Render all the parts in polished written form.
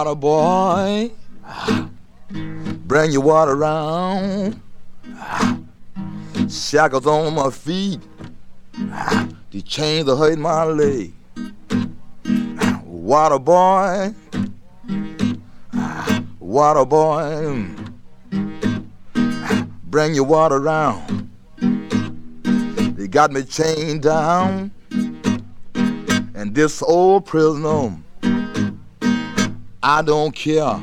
Water boy, bring your water around. Shackles on my feet, the chains are hurting my leg. Water boy, water boy, bring your water around. They got me chained down, and this old prisoner, I don't care.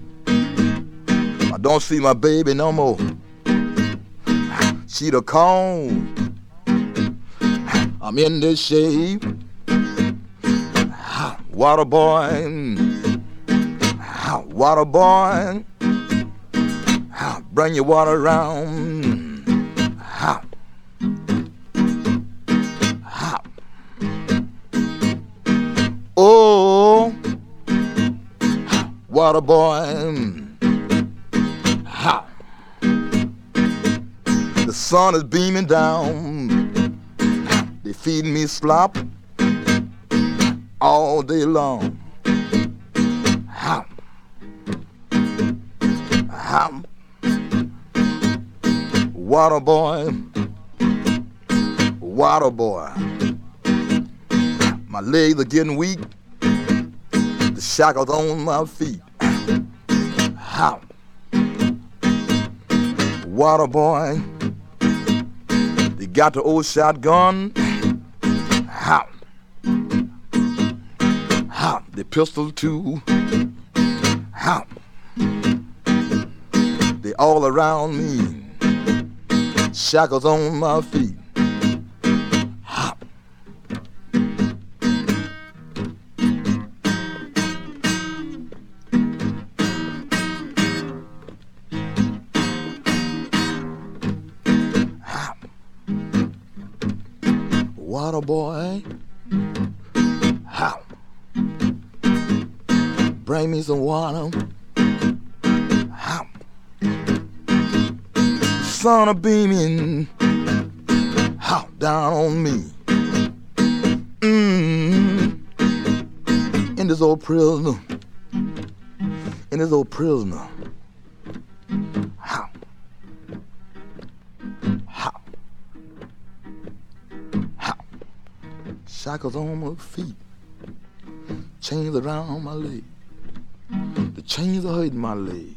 I don't see my baby no more. She the cone. I'm in this shade. Water boy, water boy, bring your water around. Oh, water boy, the sun is beaming down. They feeding me slop all day long. Water boy, water boy, my legs are getting weak, the shackles on my feet. Water boy, they got the old shotgun, the pistol too. They all around me, shackles on my feet. Water boy, bring me some water. Sun a beaming down on me. In this old prisoner, in this old prisoner. Shackles on my feet, chains around my leg. The chains are hurting my leg.